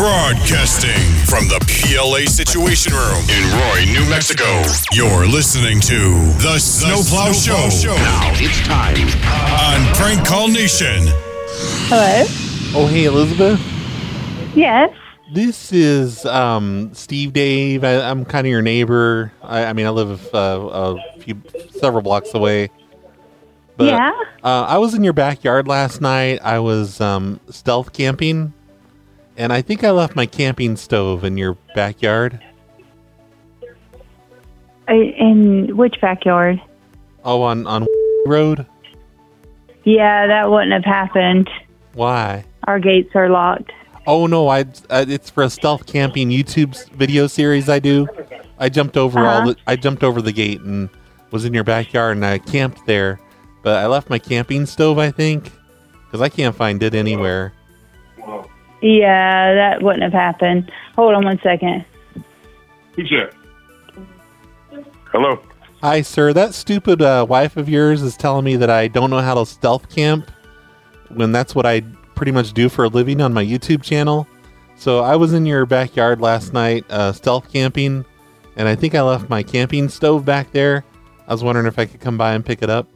Broadcasting from the PLA Situation Room in Roy, New Mexico. You're listening to The Snowplow Show. Now it's time on Prank Call Nation. Hello? Oh, hey, Elizabeth. Yes. This is Steve Dave. I'm kind of your neighbor. I live several blocks away. But, yeah? I was in your backyard last night. I was stealth camping. And I think I left my camping stove in your backyard. In which backyard? Oh, on Road? Yeah, that wouldn't have happened. Why? Our gates are locked. Oh, no, it's for a stealth camping YouTube video series I do. I jumped over the gate and was in your backyard, and I camped there. But I left my camping stove, I think, because I can't find it anywhere. Yeah, that wouldn't have happened. Hold on one second. Who's that? Hello? Hi, sir. That stupid wife of yours is telling me that I don't know how to stealth camp when that's what I pretty much do for a living on my YouTube channel. So I was in your backyard last night stealth camping, and I think I left my camping stove back there. I was wondering if I could come by and pick it up.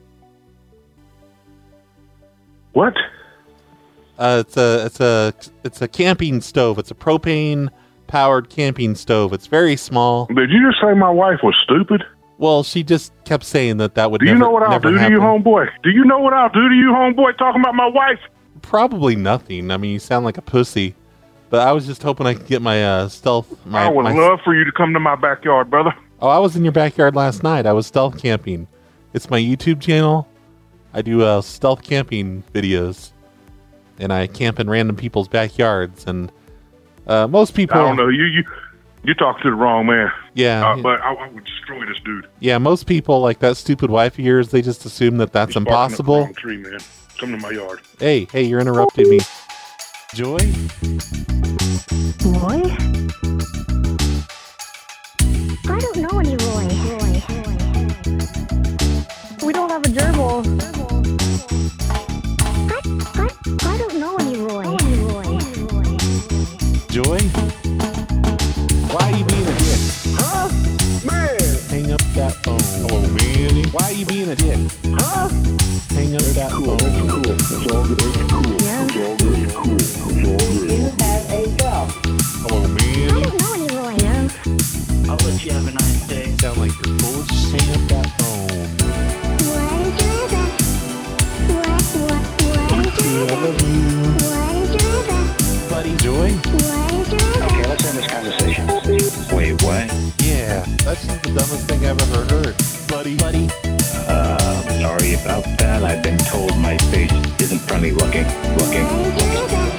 What? It's a camping stove. It's a propane powered camping stove. It's very small. Did you just say my wife was stupid? Well, she just kept saying that would Do you know what I'll do to you, homeboy? Do you know what I'll do to you, homeboy, talking about my wife? Probably nothing. I mean, you sound like a pussy. But I was just hoping I could get my stealth... I would love for you to come to my backyard, brother. Oh, I was in your backyard last night. I was stealth camping. It's my YouTube channel. I do stealth camping videos. And I camp in random people's backyards. And most people... I don't know. You talking to the wrong man. Yeah. But I would destroy this dude. Yeah, most people, like that stupid wife of yours, they just assume that that's impossible. Up the wrong tree, man. Come to my yard. Hey, you're interrupting me. Joy? Roy? I don't know any Roy. We don't have a gerbil. I don't know any Roy. Joy? Why are you being a dick? Huh? Man! Hang up that phone. Hello, man. Why are you being a dick? Huh? Hang up that phone. That's all good. That's cool. Yeah. That's all good. That's cool. That's all good. You have a job. Hello, I man. don't know any Roy. I'll let you have a nice day. Sound like you're full of shit. Hang up that phone. What is your address? What is your I address? love you. What is your address? Buddy, Joy? What is your address? Okay, let's end this conversation. Wait, what? Yeah, that's just the dumbest thing I've ever heard. Buddy. Sorry about that. I've been told my face isn't friendly looking. What is your address?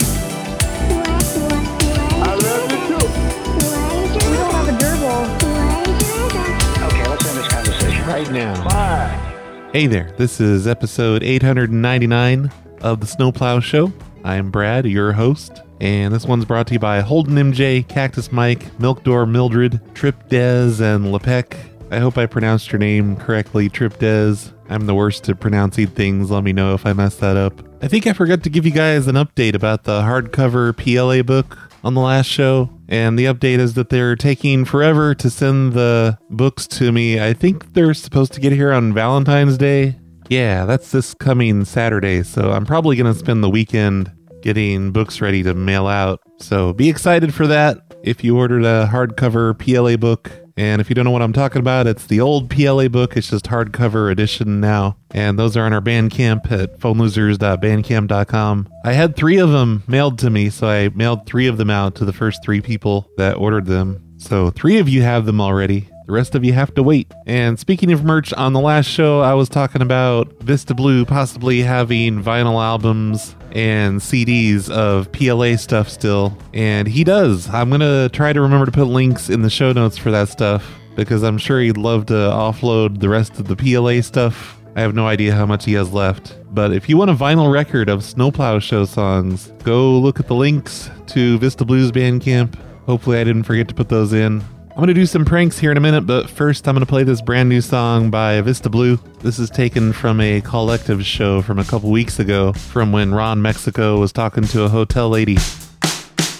I love you too. We don't have a gerbil. What is your address? Okay, let's end this conversation. Right now. Bye. Hey there, this is episode 899 of The Snowplow Show. I'm Brad, your host, and this one's brought to you by Holden MJ, Cactus Mike, Milk Door Mildred, Trip Dez, and Lepec. I hope I pronounced your name correctly, Trip Dez. I'm the worst at pronouncing things. Let me know if I messed that up. I think I forgot to give you guys an update about the hardcover PLA book on the last show. And the update is that they're taking forever to send the books to me. I think they're supposed to get here on Valentine's Day. Yeah, that's this coming Saturday. So I'm probably going to spend the weekend getting books ready to mail out. So be excited for that if you ordered a hardcover PLA book. And if you don't know what I'm talking about, it's the old PLA book. It's just hardcover edition now. And those are on our Bandcamp at phonelosers.bandcamp.com. I had 3 of them mailed to me, so I mailed 3 of them out to the first 3 people that ordered them. So 3 of you have them already. The rest of you have to wait. And speaking of merch, on the last show, I was talking about Vista Blue possibly having vinyl albums and CDs of PLA stuff still. And he does. I'm going to try to remember to put links in the show notes for that stuff, because I'm sure he'd love to offload the rest of the PLA stuff. I have no idea how much he has left. But if you want a vinyl record of Snowplow Show songs, go look at the links to Vista Blue's Bandcamp. Hopefully I didn't forget to put those in. I'm going to do some pranks here in a minute, but first I'm going to play this brand new song by Vista Blue. This is taken from a collective show from a couple weeks ago, from when Ron Mexico was talking to a hotel lady.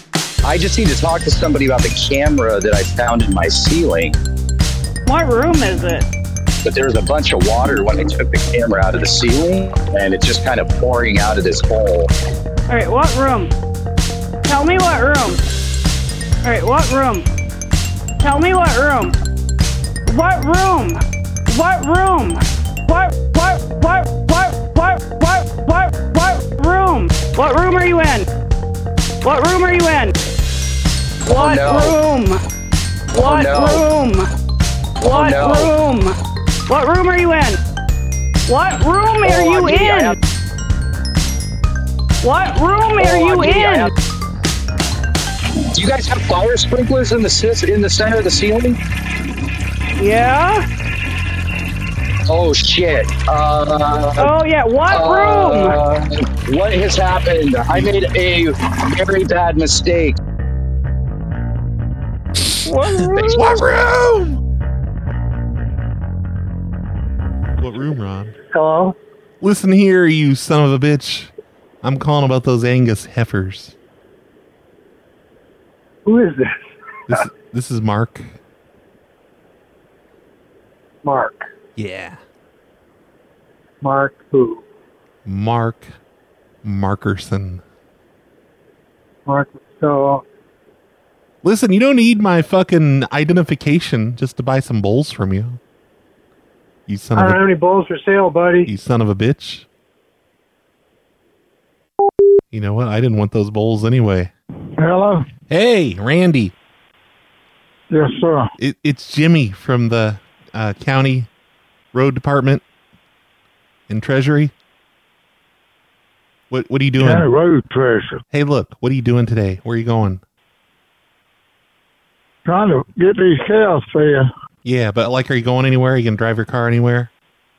I just need to talk to somebody about the camera that I found in my ceiling. What room is it? But there was a bunch of water when I took the camera out of the ceiling, and it's just kind of pouring out of this hole. All right, what room? Tell me what room. All right, what room? Tell me what room. What room? What room? What room? What room are you in? What room are you in? What room? What room? What room? What room are you in? What room are you in? What room are you in? Do you guys have fire sprinklers in the center of the ceiling? Yeah. Oh shit. Oh yeah. What room? What has happened? I made a very bad mistake. What room? What room, Ron? Hello? Listen here, you son of a bitch. I'm calling about those Angus heifers. Who is this? This is Mark. Mark. Yeah. Mark who? Mark Markerson. Mark, so... Listen, you don't need my fucking identification just to buy some bowls from you. You son I of don't have a... any bowls for sale, buddy. You son of a bitch. You know what? I didn't want those bowls anyway. Hello? Hey, Randy. Yes, sir. It's Jimmy from the county road department in Treasury. What are you doing? County road treasure. Hey, look, what are you doing today? Where are you going? Trying to get these cows fed. Yeah, but like, are you going anywhere? Are you going to drive your car anywhere?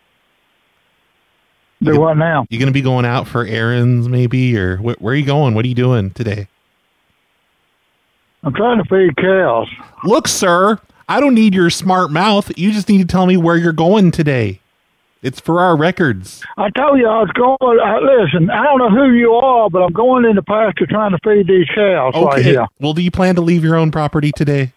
Do what now? You going to be going out for errands maybe? Or where are you going? What are you doing today? I'm trying to feed cows. Look, sir, I don't need your smart mouth. You just need to tell me where you're going today. It's for our records. I told you I was going... listen, I don't know who you are, but I'm going in the pasture trying to feed these cows right here. Well, do you plan to leave your own property today?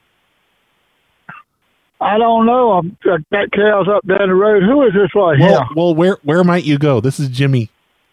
I don't know. I've got cows up down the road. Who is this right here? Well, where might you go? This is Jimmy.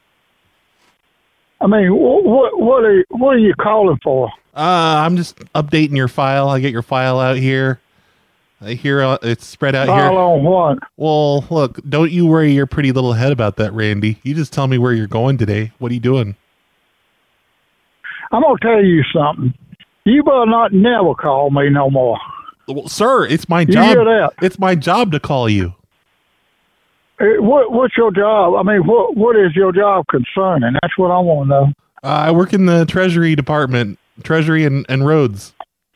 I mean, what are you calling for? I'm just updating your file. I get your file out here. I hear it's spread out here. File on what? Well, look, don't you worry your pretty little head about that, Randy. You just tell me where you're going today. What are you doing? I'm going to tell you something. You better not never call me no more. Well, sir, it's my You job. hear that? It's my job to call you. What's your job? I mean, what is your job concerning? That's what I want to know. I work in the Treasury Department, Treasury and roads.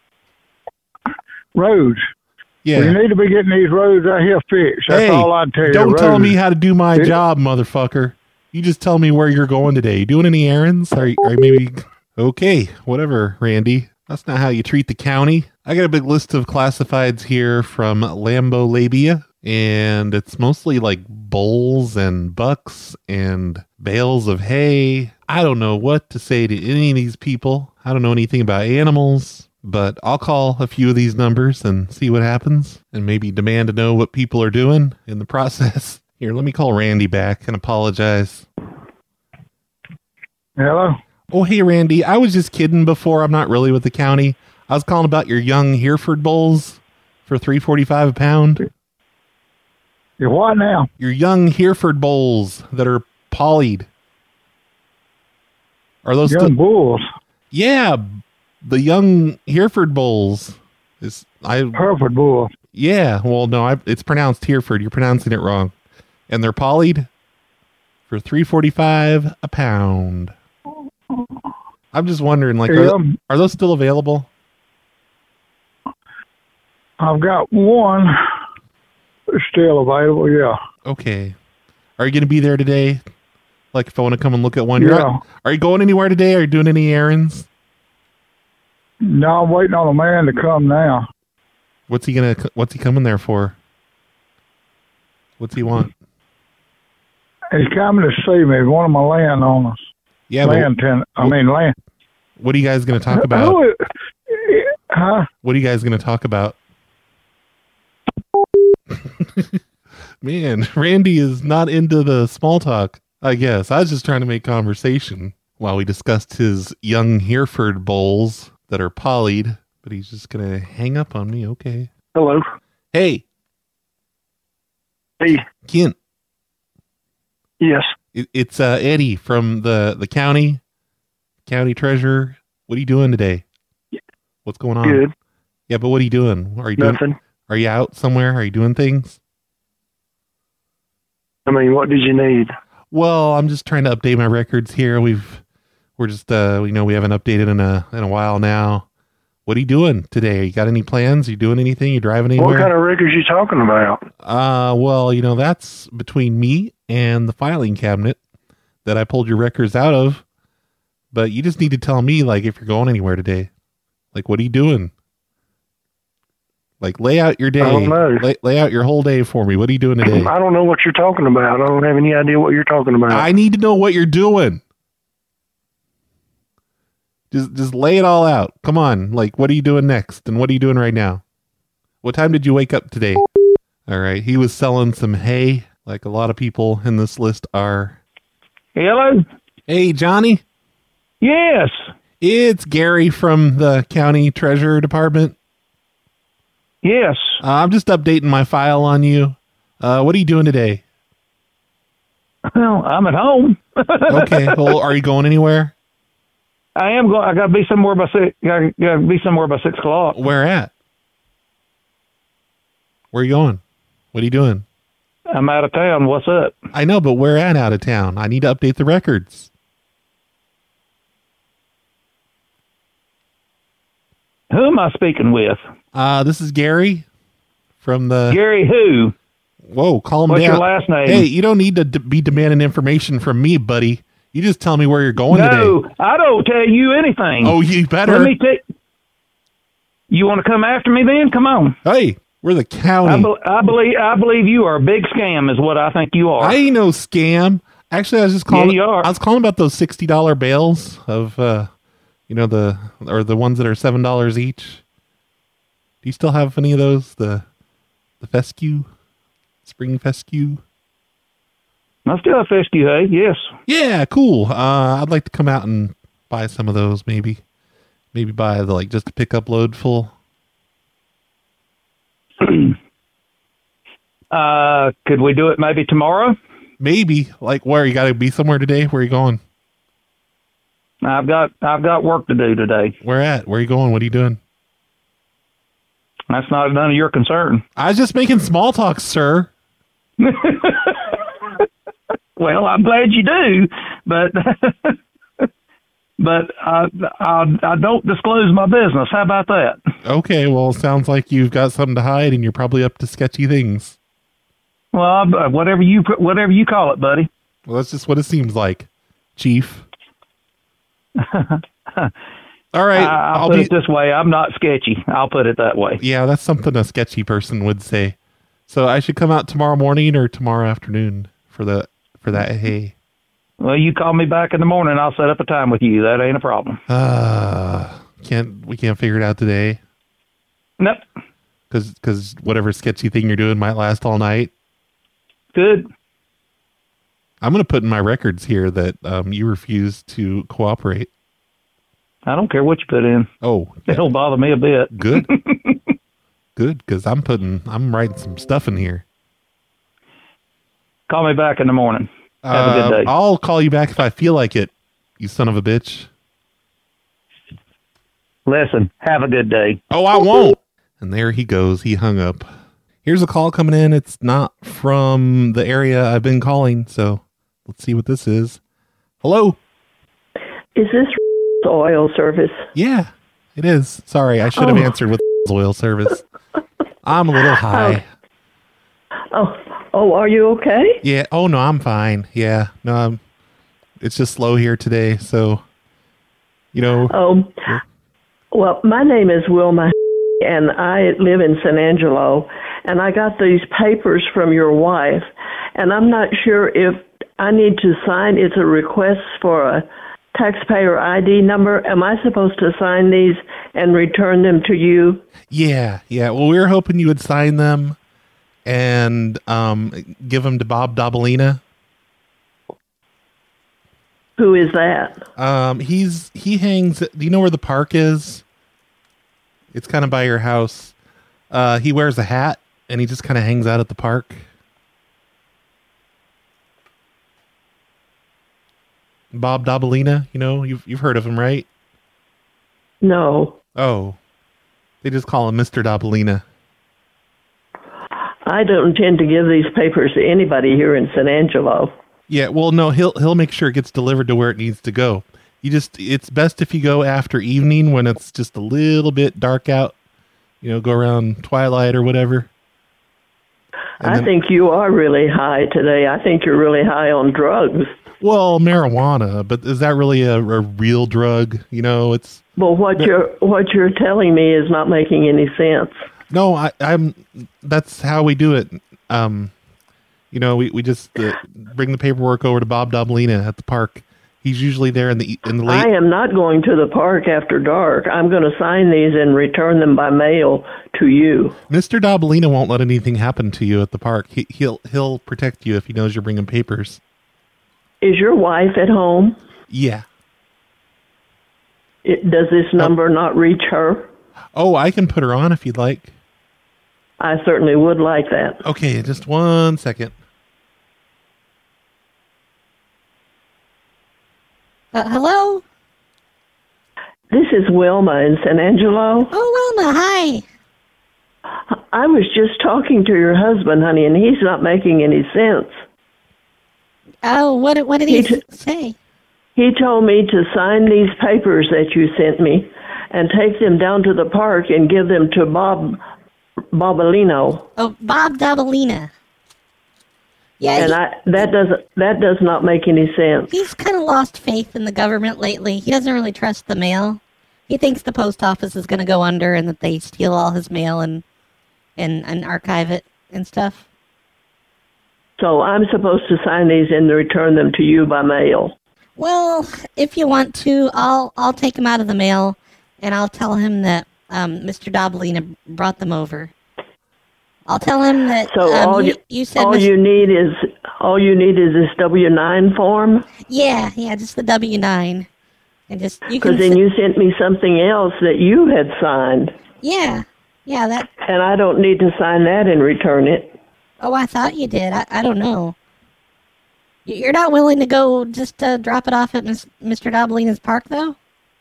Roads? Yeah. Well, you need to be getting these roads out here fixed. That's all I can tell you. Don't tell Roads. me how to do my job, motherfucker. You just tell me where you're going today. You doing any errands? Or maybe... Okay, whatever, Randy. That's not how you treat the county. I got a big list of classifieds here from Lambo Labia, and it's mostly like bulls and bucks and bales of hay. I don't know what to say to any of these people. I don't know anything about animals, but I'll call a few of these numbers and see what happens, and maybe demand to know what people are doing in the process. Here, let me call Randy back and apologize. Hello? Oh, hey, Randy. I was just kidding before. I'm not really with the county. I was calling about your young Hereford bulls for $3.45 a pound. Your what now? Your young Hereford bulls that are polled. Are those young bulls? Yeah, the young Hereford bulls. Hereford bulls? Yeah. Well, no, it's pronounced Hereford. You're pronouncing it wrong. And they're polled for $3.45 a pound. I'm just wondering, like, are those still available? I've got one still available, yeah. Okay. Are you going to be there today? Like, if I want to come and look at one? Yeah. Are you going anywhere today? Are you doing any errands? No, I'm waiting on a man to come now. What's he coming there for? What's he want? He's coming to see me, one of my landowners. Yeah, land. What are you guys going to talk about? Huh? What are you guys going to talk about? Man, Randy is not into the small talk, I guess. I was just trying to make conversation while we discussed his young Hereford bulls that are polyed, but he's just going to hang up on me. Okay. Hello. Hey. Hey. Kent. Yes. It's Eddie from the county treasurer. What are you doing today? What's going on? Good. Yeah, but what are you doing? Are you doing Nothing. Are you out somewhere? Are you doing things? I mean, what did you need? Well, I'm just trying to update my records here. We're just we haven't updated in a while now. What are you doing today? You got any plans? You doing anything? You driving anywhere? What kind of records you talking about? Well, that's between me and the filing cabinet that I pulled your records out of. But you just need to tell me, like, if you're going anywhere today. Like, what are you doing? Like, lay out your day. I don't know. Lay out your whole day for me. What are you doing today? I don't know what you're talking about. I don't have any idea what you're talking about. I need to know what you're doing. Just lay it all out. Come on. Like, what are you doing next? And what are you doing right now? What time did you wake up today? All right. He was selling some hay, like a lot of people in this list are. Hello? Hey, Johnny. Yes. It's Gary from the county treasurer department. Yes. I'm just updating my file on you. What are you doing today? Well, I'm at home. Okay. Well, are you going anywhere? I am going. I got to be somewhere by 6. Got to be somewhere by 6 o'clock. Where at? Where are you going? What are you doing? I'm out of town. What's up? I know, but where at out of town? I need to update the records. Who am I speaking with? This is Gary from the... Gary who? Whoa, calm down. What's your last name? Hey, you don't need to be demanding information from me, buddy. You just tell me where you're going today. No, I don't tell you anything. Oh, you better. Let me take... You want to come after me then? Come on. Hey, we're the county. I believe you are a big scam is what I think you are. I ain't no scam. Actually, I was just calling... Yeah, you are. I was calling about those $60 bales of, the ones that are $7 each. Do you still have any of those? The fescue? Spring fescue? I still have fescue hay, yes. Yeah, cool. I'd like to come out and buy some of those, maybe. Maybe buy just a pickup load full. Could we do it maybe tomorrow? Maybe. Like where? You got to be somewhere today? Where are you going? I've got work to do today. Where at? Where are you going? What are you doing? That's not none of your concern. I was just making small talk, sir. Well, I'm glad you do, but I don't disclose my business. How about that? Okay, well, sounds like you've got something to hide, and you're probably up to sketchy things. Well, whatever you call it, buddy. Well, that's just what it seems like, Chief. All right, I'll put it this way: I'm not sketchy. I'll put it that way. Yeah, that's something a sketchy person would say. So I should come out tomorrow morning or tomorrow afternoon for that hay. Well, you call me back in the morning. I'll set up a time with you. That ain't a problem. We can't figure it out today. Nope. Because whatever sketchy thing you're doing might last all night. Good. I'm going to put in my records here that you refuse to cooperate. I don't care what you put in. Oh, it don't bother me a bit. Good. Good, because I'm writing some stuff in here. Call me back in the morning. Have a good day. I'll call you back if I feel like it, you son of a bitch. Listen, have a good day. Oh, I won't. And there he goes. He hung up. Here's a call coming in. It's not from the area I've been calling, so let's see what this is. Hello? Is this oil service? Yeah, it is. Sorry, I should have answered with oil service. I'm a little high. Oh, are you okay? Yeah. Oh, no, I'm fine. Yeah. No, it's just slow here today, so, Well, my name is Wilma, and I live in San Angelo, and I got these papers from your wife, and I'm not sure if I need to sign. It's a request for a taxpayer ID number. Am I supposed to sign these and return them to you? Yeah. Well, we were hoping you would sign them and give them to Bob Dabalina. Who is that? He hangs. Do you know where the park is? It's kind of by your house. He wears a hat and he just kind of hangs out at the park. Bob Dabalina, you've heard of him, right? No. Oh, they just call him Mr. Dabalina. I don't intend to give these papers to anybody here in San Angelo. Yeah, well, no, he'll make sure it gets delivered to where it needs to go. It's best if you go after evening when it's just a little bit dark out. Go around twilight or whatever. I think you are really high today. I think you're really high on drugs. Well, marijuana, but is that really a real drug? It's. Well, what you're telling me is not making any sense. No, I'm. That's how we do it. We just bring the paperwork over to Bob Dabalina at the park. He's usually there in the late. I am not going to the park after dark. I'm going to sign these and return them by mail to you. Mr. Dabalina won't let anything happen to you at the park. He'll protect you if he knows you're bringing papers. Is your wife at home? Yeah. Does this number not reach her? Oh, I can put her on if you'd like. I certainly would like that. Okay, just 1 second. Hello? This is Wilma in San Angelo. Oh, Wilma, hi. I was just talking to your husband, honey, and he's not making any sense. Oh, what did he say? He told me to sign these papers that you sent me and take them down to the park and give them to Bob Dabalina. Oh, Bob Dabalina. Yeah, and that does not make any sense. He's kind of lost faith in the government lately. He doesn't really trust the mail. He thinks the post office is going to go under and that they steal all his mail and archive it and stuff. So I'm supposed to sign these and return them to you by mail. Well, if you want to, I'll take them out of the mail and I'll tell him that Mr. Dabalina brought them over. I'll tell him that. So you said all you need is this W-9 form. Yeah, just the W-9, and just because then you sent me something else that you had signed. Yeah, that. And I don't need to sign that and return it. Oh, I thought you did. I don't know. You're not willing to go just drop it off at Mr. Dabalina's park, though?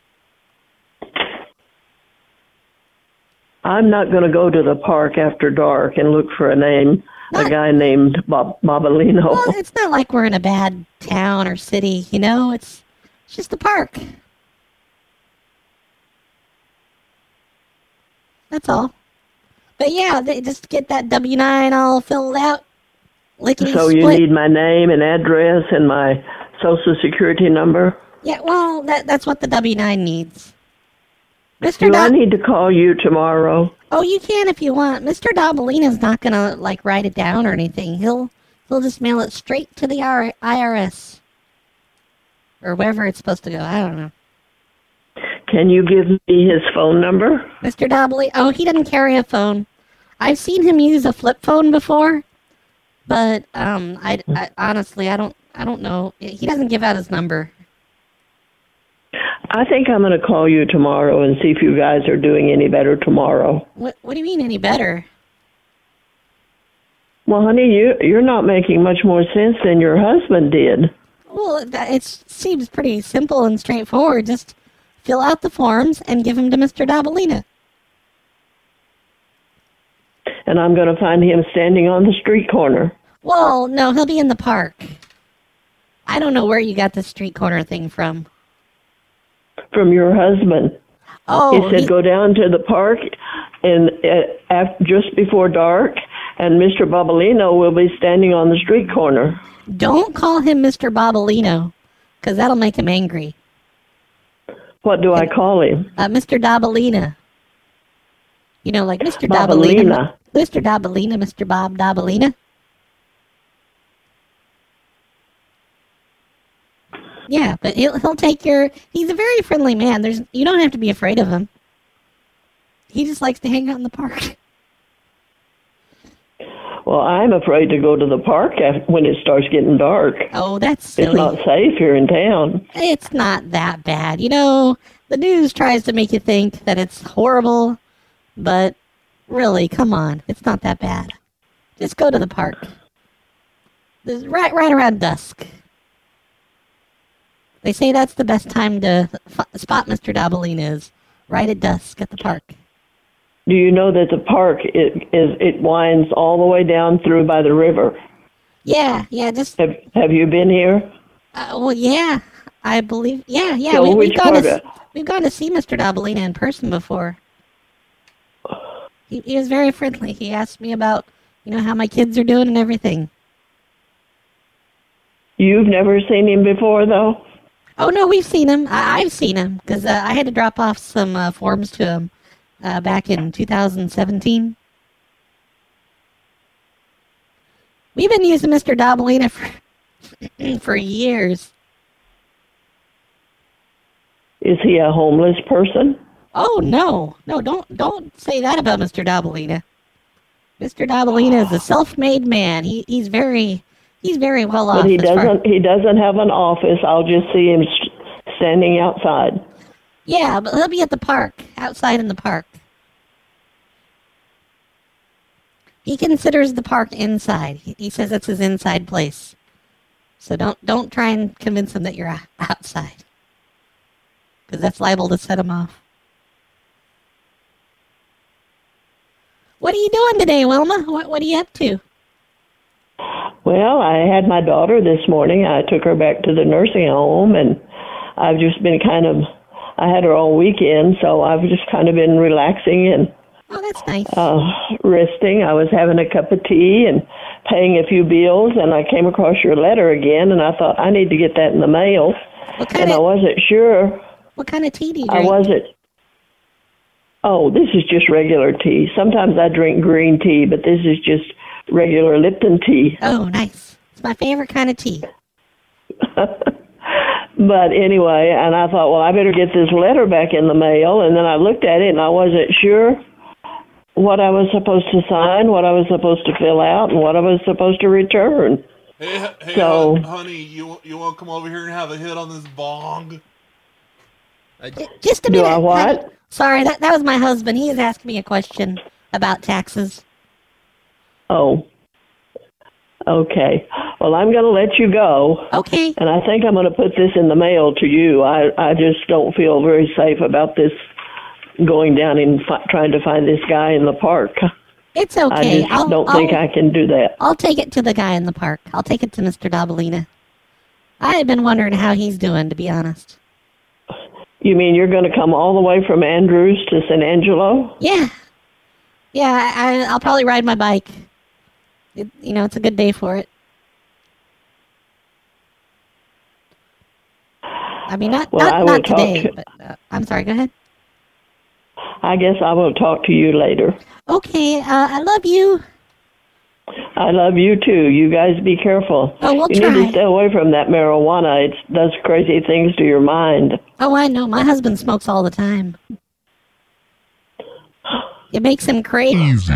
I'm not going to go to the park after dark and look for a guy named Dabalina. Well, it's not like we're in a bad town or city, It's just the park. That's all. But yeah, they just get that W-9 all filled out. So you need my name and address and my Social Security number? Yeah, well, that's what the W-9 needs. I need to call you tomorrow? Oh, you can if you want. Mr. Dabalina's not going to, write it down or anything. He'll just mail it straight to the IRS. Or wherever it's supposed to go. I don't know. Can you give me his phone number? Mr. Dabalina? Oh, he doesn't carry a phone. I've seen him use a flip phone before. But, I honestly, I don't know. He doesn't give out his number. I think I'm going to call you tomorrow and see if you guys are doing any better tomorrow. What do you mean any better? Well, honey, you're not making much more sense than your husband did. Well, it seems pretty simple and straightforward. Just fill out the forms and give them to Mr. Dabalina. And I'm going to find him standing on the street corner. Well, no, he'll be in the park. I don't know where you got the street corner thing from. From your husband. Oh, he said go down to the park and just before dark, and Mr. Dabalina will be standing on the street corner. Don't call him Mr. Dabalina, because that'll make him angry. What do I call him? Mr. Dabalina. Like Mr. Dabalina. Mr. Dabalina, Mr. Bob Dabalina. Yeah, but he'll take your... He's a very friendly man. You don't have to be afraid of him. He just likes to hang out in the park. Well, I'm afraid to go to the park when it starts getting dark. Oh, that's silly. It's not safe here in town. It's not that bad. You know, the news tries to make you think that it's horrible, but really, come on. It's not that bad. Just go to the park. Right around dusk. They say that's the best time to spot Mr. Dabalina is right at dusk at the park. Do you know that the park it winds all the way down through by the river? Yeah. Just have you been here? Well, yeah, I believe. Yeah. So We've gone to see Mr. Dabalina in person before. He was very friendly. He asked me about how my kids are doing and everything. You've never seen him before, though? Oh no, we've seen him. I've seen him because I had to drop off some forms to him. Back in 2017. We've been using Mr. Dabalina for years. Is he a homeless person? Oh no, don't say that about Mr. Dabalina. Mr. Dabalina is a self-made man. He's very well off. But he doesn't have an office. I'll just see him standing outside. Yeah, but he'll be at the park, outside in the park. He considers the park inside. He says it's his inside place. So don't try and convince him that you're outside. Because that's liable to set him off. What are you doing today, Wilma? What are you up to? Well, I had my daughter this morning. I took her back to the nursing home, and I've just been I had her all weekend, so I've just kind of been relaxing and that's nice. Resting. I was having a cup of tea and paying a few bills, and I came across your letter again, and I thought I need to get that in the mail. I wasn't sure. What kind of tea do you drink? I wasn't. Oh, this is just regular tea. Sometimes I drink green tea, but this is just regular Lipton tea. Oh, nice. It's my favorite kind of tea. But anyway, and I thought, well, I better get this letter back in the mail. And then I looked at it, and I wasn't sure what I was supposed to sign, what I was supposed to fill out, and what I was supposed to return. Hey, so, honey, you want to come over here and have a hit on this bong? Just a minute. Do I what? Sorry, that was my husband. He is asking me a question about taxes. Oh. Okay. Well, I'm going to let you go. Okay. And I think I'm going to put this in the mail to you. I just don't feel very safe about this going down and trying to find this guy in the park. It's okay. I just don't think I can do that. I'll take it to the guy in the park. I'll take it to Mr. Dabalina. I had been wondering how he's doing, to be honest. You mean you're going to come all the way from Andrews to San Angelo? Yeah. Yeah, I'll probably ride my bike. It's a good day for it. I mean, not today, but I'm sorry, go ahead. I guess I will talk to you later. Okay, I love you. I love you too. You guys be careful. Oh, we'll you try. need to stay away from that marijuana. It does crazy things to your mind. Oh, I know. My husband smokes all the time. It makes him crazy.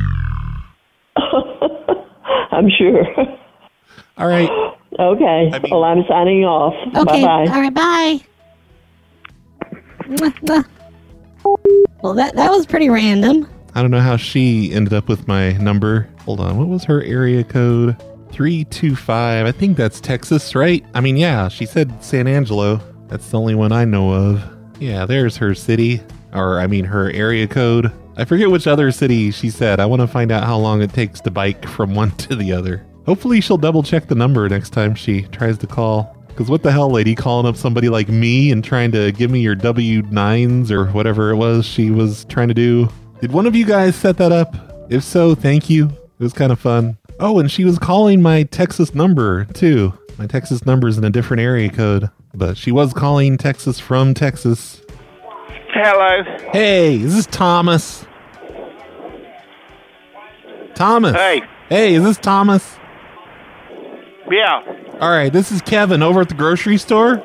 I'm sure. All right. Okay. Well, I'm signing off. Okay. Bye-bye. All right, bye. Well, that was pretty random. I don't know how she ended up with my number. Hold on. What was her area code? 325. I think that's Texas, right? I mean, yeah, she said San Angelo. That's the only one I know of. Yeah, there's her city. Or, I mean, her area code. I forget which other city she said. I want to find out how long it takes to bike from one to the other. Hopefully she'll double check the number next time she tries to call. Because what the hell, lady, calling up somebody like me and trying to give me your W-9s or whatever it was she was trying to do. Did one of you guys set that up? If so, thank you. It was kind of fun. Oh, and she was calling my Texas number, too. My Texas number's in a different area code. But she was calling Texas from Texas. Hello. Hey, is this Thomas? Thomas. Hey. Hey, is this Thomas? Yeah. All right, this is Kevin over at the grocery store.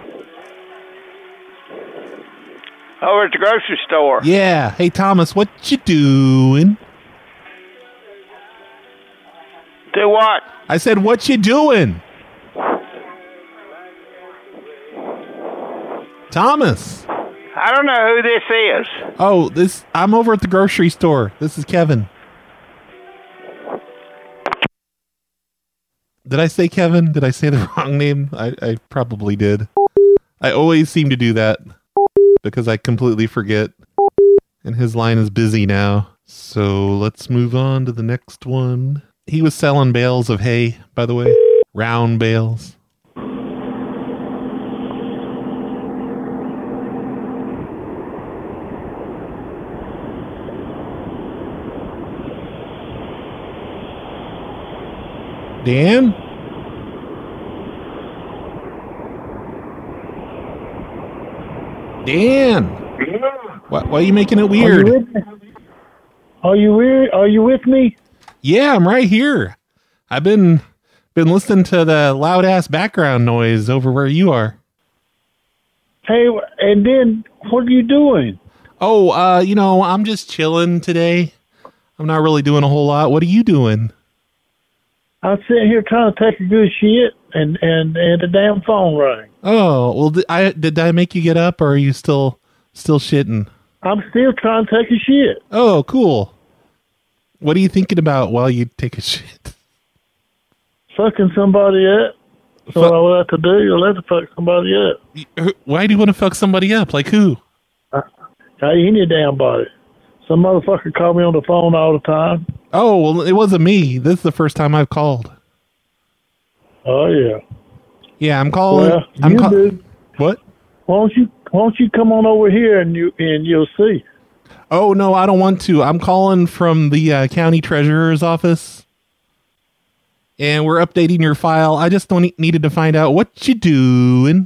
Over at the grocery store. Yeah. Hey, Thomas, what you doing? Do what? I said, what you doing? Thomas. I don't know who this is. Oh, I'm over at the grocery store. This is Kevin. Did I say Kevin? Did I say the wrong name? I probably did. I always seem to do that because I completely forget. And his line is busy now. So let's move on to the next one. He was selling bales of hay, by the way. Round bales. Dan? Dan? Why are you making it weird? Are you with me? Yeah, I'm right here. I've been listening to the loud ass background noise over where you are. Hey, and then what are you doing? Oh, I'm just chilling today. I'm not really doing a whole lot. What are you doing? I'm sitting here trying to take a good shit, and the damn phone rang. Oh, well, did I make you get up, or are you still shitting? I'm still trying to take a shit. Oh, cool. What are you thinking about while you take a shit? Fucking somebody up. So what I would have to do, you'll have to fuck somebody up. Why do you want to fuck somebody up? Like who? Any damn body. Some motherfucker called me on the phone all the time. Oh, well, it wasn't me. This is the first time I've called. Oh, yeah. Yeah, I'm calling. Well, do. What? Why don't you come on over here and you'll see. Oh, no, I don't want to. I'm calling from the county treasurer's office. And we're updating your file. I just needed to find out what you doing.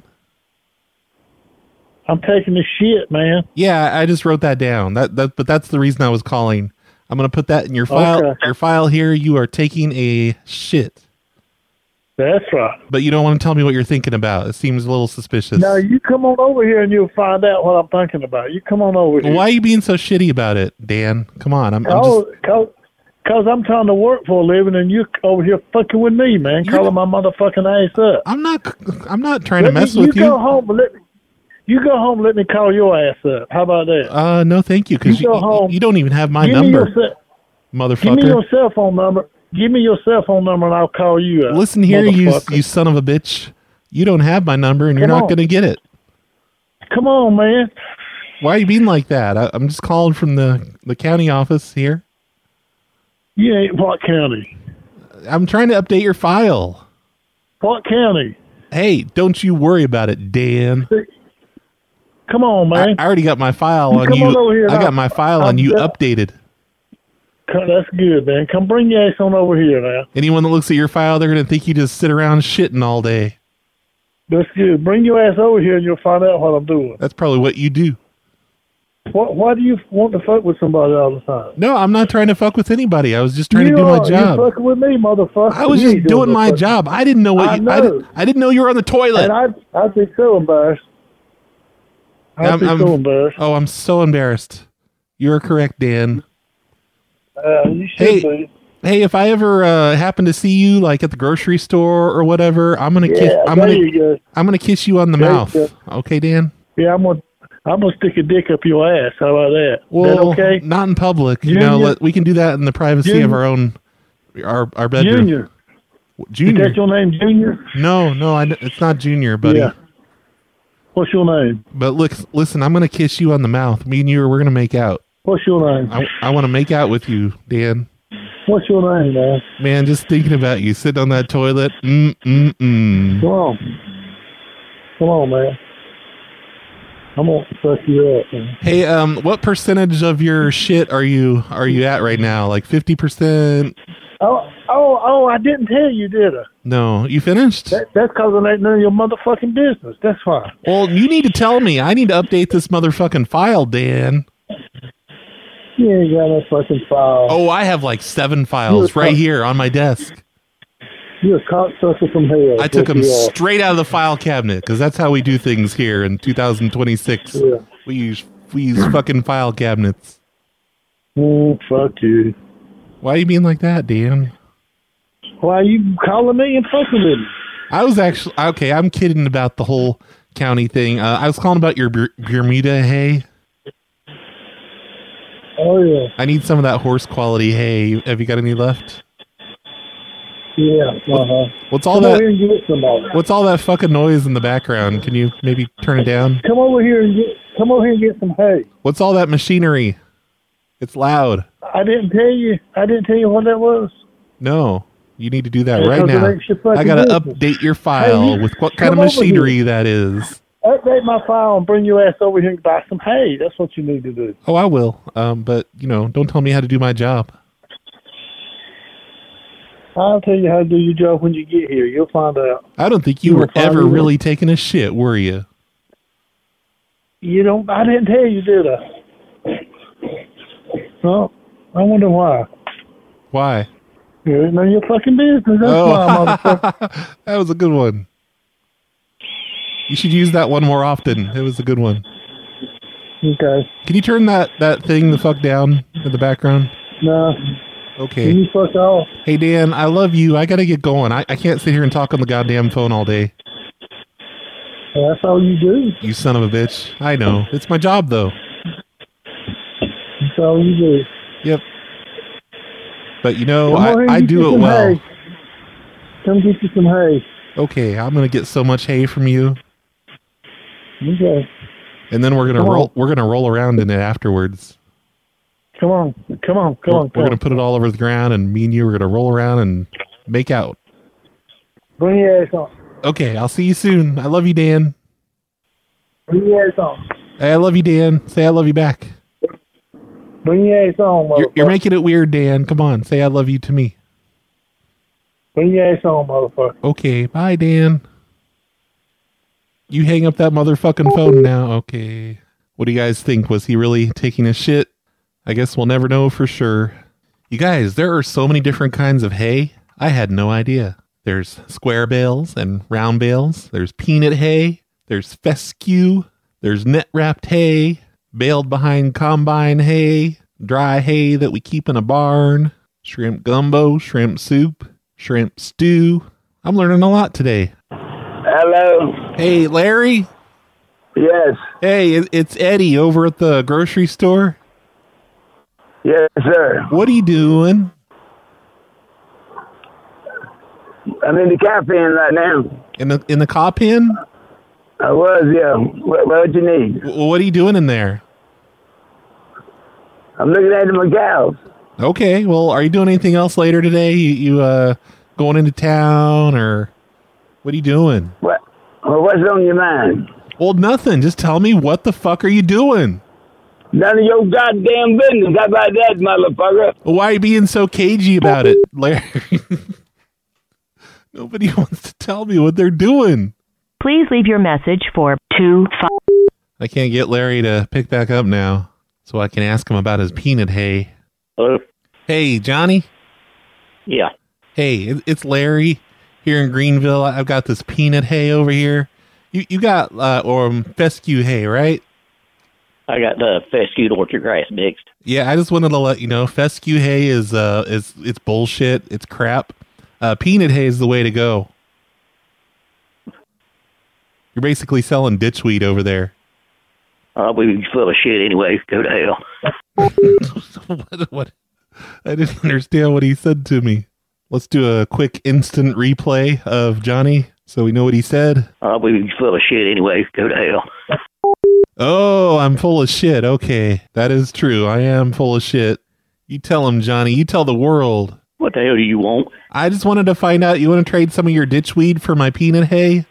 I'm taking a shit, man. Yeah, I just wrote that down. But that's the reason I was calling. I'm going to put that in your file. Okay. Your file here, you are taking a shit. That's right. But you don't want to tell me what you're thinking about. It seems a little suspicious. No, you come on over here and you'll find out what I'm thinking about. You come on over here. Why are you being so shitty about it, Dan? Come on. Because I'm trying to work for a living and you're over here fucking with me, man. Calling my motherfucking ass up. I'm not trying to mess with you. You go home and let me call your ass up. How about that? No, thank you, because you don't even have my number, motherfucker. Give me your cell phone number. Give me your cell phone number and I'll call you up. Listen here, you son of a bitch. You don't have my number and you're not going to get it. Come on, man. Why are you being like that? I'm just calling from the county office here. You ain't what county? I'm trying to update your file. What county? Hey, don't you worry about it, Dan. Come on, man. I already got my file on you. I got my file on you updated. That's good, man. Come bring your ass on over here now. Anyone that looks at your file, they're going to think you just sit around shitting all day. That's good. Bring your ass over here and you'll find out what I'm doing. That's probably what you do. Why do you want to fuck with somebody all the time? No, I'm not trying to fuck with anybody. I was just trying to do my job. You're fucking with me, motherfucker. I was just doing my job. I didn't know what I didn't know you were on the toilet. And I'd be so embarrassed. I'd be so embarrassed. Oh, I'm so embarrassed. You're correct, Dan. You should be. Hey, if I ever happen to see you like at the grocery store or whatever, I'm gonna kiss you on the mouth. Okay, Dan? Yeah, I'm gonna stick a dick up your ass. How about that? Well, is that okay? Not in public. Junior? We can do that in the privacy of our own our bedroom. Junior. Is that your name, Junior? No, it's not Junior, buddy. Yeah. What's your name? But listen, I'm gonna kiss you on the mouth. Me and you, we're gonna make out. What's your name? I want to make out with you, Dan. What's your name, man? Man, just thinking about you sitting on that toilet. Come on, man. I'm gonna fuck you up, man. Hey, what percentage of your shit are you at right now? Like 50%? Oh, I didn't tell you, did I? No, you finished? That's because it ain't none of your motherfucking business. That's fine. Well, you need to tell me. I need to update this motherfucking file, Dan. You ain't got no fucking file. Oh, I have like 7 files right here on my desk. You're a cocksucker from hell. I took What them you are. straight out of the file cabinet because that's how we do things here in 2026. Yeah. We use fucking file cabinets. Fuck you. Why are you being like that, Dan? Why are you calling me and fucking with me? I was actually okay. I'm kidding about the whole county thing. I was calling about your Bermuda hay. Oh yeah. I need some of that horse quality hay. Have you got any left? Yeah. What's all Come that? over here and get some of it. What's all that fucking noise in the background? Can you maybe turn it down? Come over here and get some hay. What's all that machinery? It's loud. I didn't tell you what that was. No, you need to do that Yeah, right 'cause it now. makes you fucking I gotta business. update your file Hey, with what kind of come over machinery here. that is. Update my file and bring your ass over here and buy some hay. That's what you need to do. Oh, I will. But don't tell me how to do my job. I'll tell you how to do your job when you get here. You'll find out. I don't think You you will were find ever out. really taking a shit, were you? You don't. I didn't tell you, did I? No. I wonder why. Why? It's none of your fucking business. That's why, motherfucker. That was a good one. You should use that one more often. It was a good one. Okay. Can you turn that thing the fuck down in the background? No. Okay. You fuck off. Hey, Dan, I love you. I gotta get going. I can't sit here and talk on the goddamn phone all day. Well, that's all you do. You son of a bitch. I know. It's my job, though. That's all you do. Yep. But, Come over here and I get you do it some well. hay. Come get you some hay. Okay, I'm gonna get so much hay from you. Okay. And then we're gonna Come on. roll around in it afterwards. Come on. We're gonna put it all over the ground, and me and you are gonna roll around and make out. Bring your ass on. Okay, I'll see you soon. I love you, Dan. Bring your ass on. Hey, I love you, Dan. Say I love you back. Bring your ass on, motherfucker. You're making it weird, Dan. Come on, say I love you to me. Bring your ass on, motherfucker. Okay, bye, Dan. You hang up that motherfucking phone now. Okay. What do you guys think? Was he really taking a shit? I guess we'll never know for sure. You guys, there are so many different kinds of hay. I had no idea. There's square bales and round bales. There's peanut hay. There's fescue. There's net wrapped hay. Baled behind combine hay. Dry hay that we keep in a barn. Shrimp gumbo, shrimp soup, shrimp stew. I'm learning a lot today. Hello. Hey, Larry? Yes. Hey, it's Eddie over at the grocery store. Yes, sir. What are you doing? I'm in the cafe right now. In the cop in? I was, yeah. What you need? What are you doing in there? I'm looking at my cows. Okay, well, are you doing anything else later today? You going into town, or what are you doing? What? Well, what's on your mind? Well, nothing. Just tell me, what the fuck are you doing? None of your goddamn business. How about that, motherfucker? Well, why are you being so cagey about it, Larry? Nobody wants to tell me what they're doing. Please leave your message for 25. I can't get Larry to pick back up now, so I can ask him about his peanut hay. Hello? Hey, Johnny? Yeah. Hey, it's Larry here in Greenville. I've got this peanut hay over here. You got fescue hay, right? I got the fescue orchard grass mixed. Yeah, I just wanted to let you know, fescue hay is it's bullshit. It's crap. Peanut hay is the way to go. You're basically selling ditchweed over there. We full of shit anyway. Go to hell. What? I didn't understand what he said to me. Let's do a quick instant replay of Johnny so we know what he said. We full of shit anyway. Go to hell. Oh, I'm full of shit. Okay, that is true. I am full of shit. You tell him, Johnny. You tell the world. What the hell do you want? I just wanted to find out, you want to trade some of your ditchweed for my peanut hay?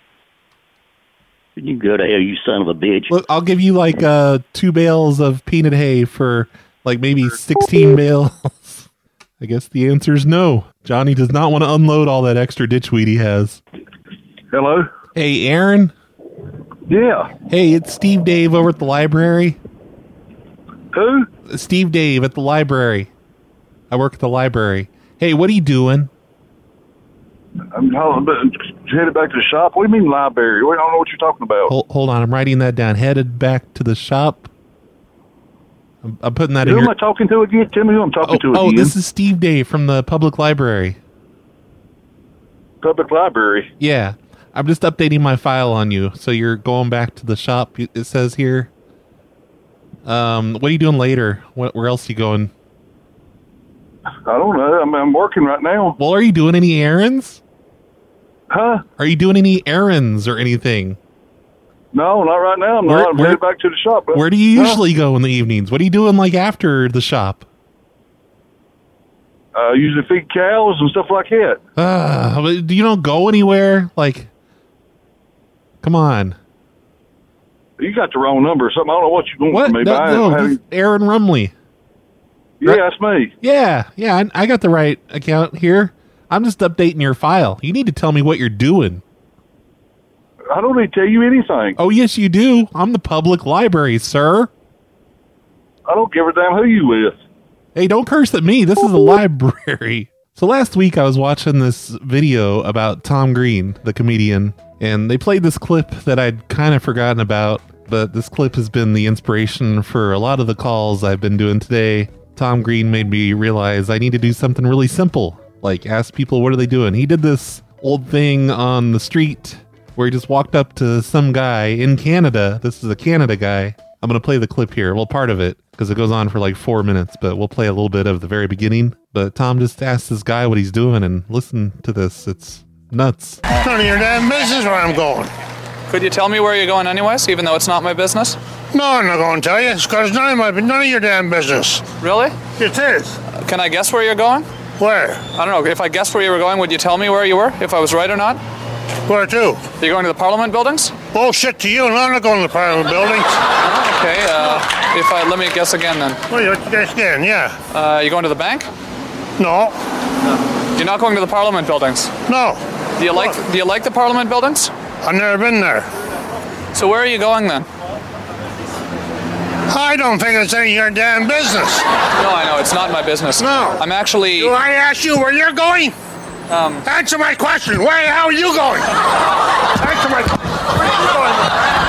You go to hell, you son of a bitch. Look, I'll give you like 2 bales of peanut hay for like maybe 16 bales. I guess the answer is no. Johnny does not want to unload all that extra ditchweed he has. Hello? Hey, Aaron? Yeah. Hey, it's Steve Dave over at the library. Who? Steve Dave at the library. I work at the library. Hey, what are you doing? I'm headed back to the shop. What do you mean library? I don't know what you're talking about. Hold on, I'm writing that down. Headed back to the shop. I'm putting that in Who your... am I talking to again? Tell me who I'm talking to again. Oh, this is Steve Day from the public library. Public library? Yeah. I'm just updating my file on you. So you're going back to the shop, it says here. What are you doing later? Where else are you going? I don't know. I'm working right now. Well, are you doing any errands? Huh? Are you doing any errands or anything? No, not right now. I'm headed back to the shop. Where do you usually go in the evenings? What are you doing like after the shop? Usually feed cows and stuff like that. Do you don't go anywhere? Like, come on. You got the wrong number or something. I don't know what you're going from me. No, this is Aaron Rumley. Yeah, that's me. Yeah, I got the right account here. I'm just updating your file. You need to tell me what you're doing. I don't need to tell you anything. Oh, yes, you do. I'm the public library, sir. I don't give a damn who you with. Hey, don't curse at me. This is a library. So last week I was watching this video about Tom Green, the comedian, and they played this clip that I'd kind of forgotten about, but this clip has been the inspiration for a lot of the calls I've been doing today. Tom Green made me realize I need to do something really simple, like ask people what are they doing. He did this old thing on the street where he just walked up to some guy in Canada. This is a Canada guy. I'm going to play the clip here. Well, part of it, because it goes on for like 4 minutes, but we'll play a little bit of the very beginning. But Tom just asked this guy what he's doing, and listen to this. It's nuts. None of your damn business where I'm going. Could you tell me where you're going anyways, even though it's not my business? No, I'm not going to tell you. It's because none of your damn business. Really? It is. Can I guess where you're going? Where? I don't know. If I guessed where you were going, would you tell me where you were, if I was right or not? Where to? Are you going to the Parliament buildings? Bullshit to you. No, I'm not going to the Parliament buildings. Okay, let me guess again then. Well, you guess again, yeah. You going to the bank? No. You're not going to the Parliament buildings? No. Do you like the Parliament buildings? I've never been there. So where are you going then? I don't think it's any of your damn business. No, I know. It's not my business. No. I'm actually... Do I ask you where you're going? Answer my question. Where the hell are you going? Answer my question. Where are you going?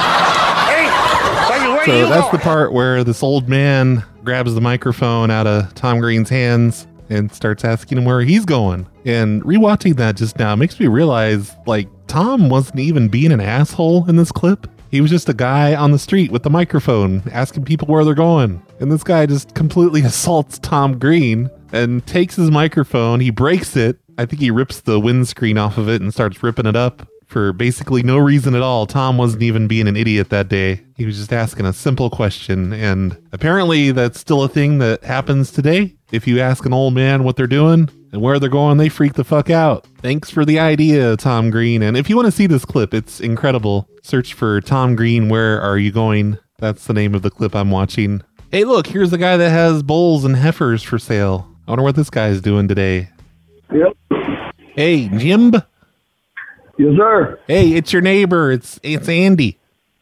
Hey, where So are you that's going? the part where this old man grabs the microphone out of Tom Green's hands and starts asking him where he's going. And rewatching that just now makes me realize, like, Tom wasn't even being an asshole in this clip. He was just a guy on the street with the microphone asking people where they're going. And this guy just completely assaults Tom Green and takes his microphone. He breaks it. I think he rips the windscreen off of it and starts ripping it up for basically no reason at all. Tom wasn't even being an idiot that day. He was just asking a simple question. And apparently that's still a thing that happens today. If you ask an old man what they're doing and where they're going, they freak the fuck out. Thanks for the idea, Tom Green. And if you want to see this clip, it's incredible. Search for Tom Green, Where Are You Going? That's the name of the clip I'm watching. Hey, look, here's the guy that has bulls and heifers for sale. I wonder what this guy's doing today. Yep. Hey, Jim? Yes, sir. Hey, it's your neighbor. It's Andy.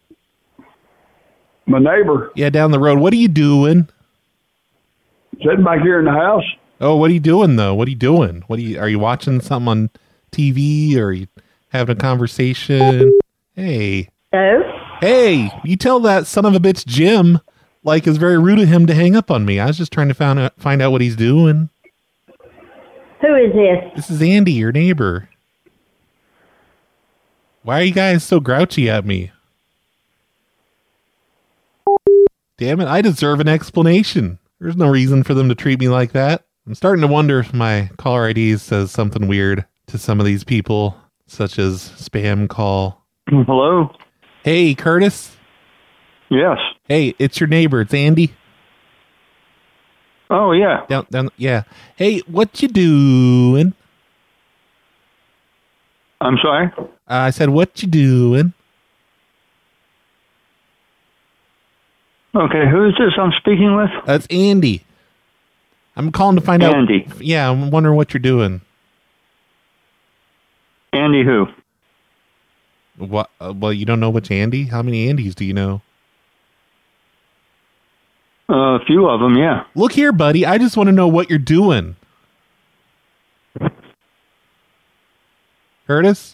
My neighbor. Yeah, down the road. What are you doing? Sitting back here in the house. Oh, what are you doing, though? What are you doing? Are you watching something on TV, or are you having a conversation? Hey. Hello? Hey, you tell that son of a bitch Jim, like, it's very rude of him to hang up on me. I was just trying to find out what he's doing. Who is this? This is Andy, your neighbor. Why are you guys so grouchy at me? Damn it, I deserve an explanation. There's no reason for them to treat me like that. I'm starting to wonder if my caller ID says something weird to some of these people, such as spam call. Hello? Hey, Curtis? Yes. Hey, it's your neighbor. It's Andy. Oh, yeah. Down, yeah. Hey, what you doing? I'm sorry? I said, what you doing? Okay, who is this I'm speaking with? That's Andy. I'm calling to find out. Andy. Yeah, I'm wondering what you're doing. Andy who? What? Well, you don't know which Andy? How many Andys do you know? A few of them, yeah. Look here, buddy. I just want to know what you're doing. Curtis?